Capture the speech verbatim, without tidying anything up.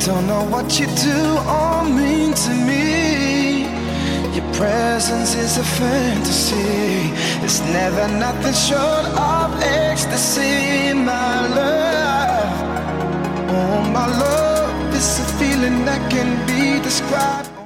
Don't know what you do or mean to me. Your presence is a fantasy. It's never nothing short of ecstasy. My love, oh my love, it's a feeling that can be described.